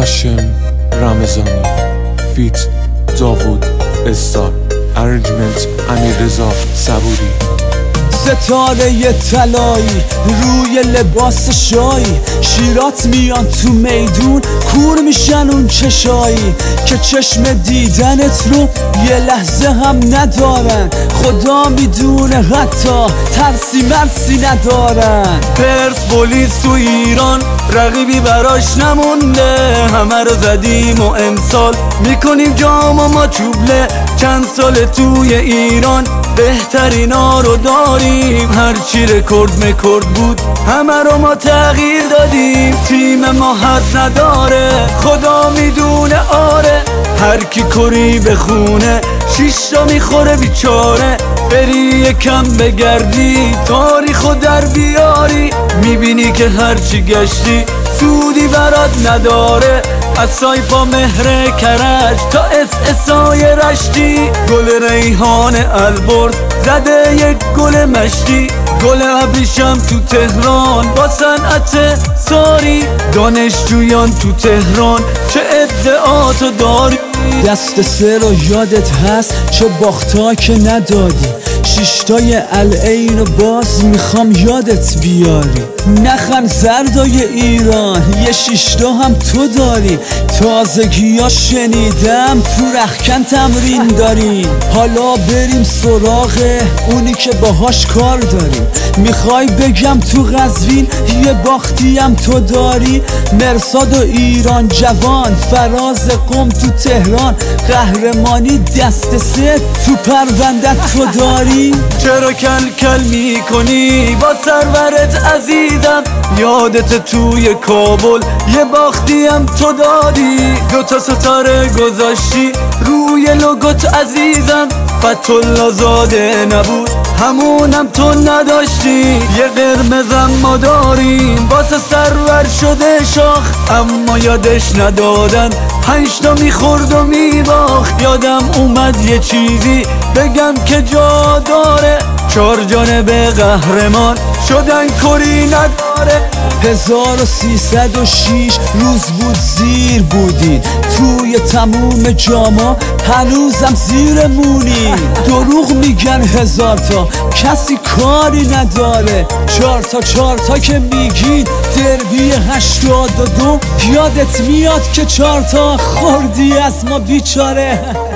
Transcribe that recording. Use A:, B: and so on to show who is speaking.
A: هاشم رمضانی فیت داوود استار ارنجمنت امیررضا صبوری.
B: ستاره طلایی روی لباس شایی، شیرات میان تو میدون کور میشن اون چشایی که چشم دیدنت رو یه لحظه هم ندارن. خدا میدونه حتی ترسی مرسی ندارن.
C: پرسپولیس تو ایران رقیبی براش نمونده، همه رو زدیم و امسال میکنیم جام و ما چوبله. چند سال توی ایران بهترینا رو داریم، هرچی رکورد مکورد بود همه رو ما تغییر دادیم. تیم ما حد نداره خدا میدونه، آره هر کی کری بخونه شیشتا میخوره بیچاره. بری یکم بگردی تاریخو در بیاری، میبینی که هرچی گشتی سودی برات نداره. از سایپا مهر کرج تا اسای رشتی، گل ریحان البرز زده یک گل مشتی. گل ابریشم تو تهران با صنعت ساری، دانشجویان تو تهران چه ادعاتو داری.
B: دست سه رو یادت هست چه باختا که ندادی، شیشتای العین و باز میخوام یادت بیاری. نخن زردای ایران یه شیشتا هم تو داری، تازگی ها شنیدم تو رخکن تمرین داریم. حالا بریم سراغ اونی که باهاش کار داریم. میخوای بگم تو قزوین یه باختی هم تو داری، مرصاد و ایران جوان فراز قم تو تهران، قهرمانی دست سه تو پروندت تو داری.
C: چرا کل کل میکنی با سرورت عزیزم؟ یادت توی کابل یه باختی هم تو دادی، دوتا ستاره گذاشتی روی لوگوت عزیزم. فتح‌الله زاده نبود همونم تو نداشتی، یه قرمزم ما داریم واسه سرور شده شاخ، اما یادش ندادن 5 تا میخورد و میباخت. یادم اومد یه چیزی بگم که جا داره، 4 جانب قهرمان شدن کری نداره.
B: 1306 روز بود زیر بودین، توی تموم جاما هنوزم زیرمونی. دروغ میگن 1000 تا کسی کاری نداره، 4 تا که میگین دربی 82 یادت میاد که 4 تا خوردی از ما بیچاره.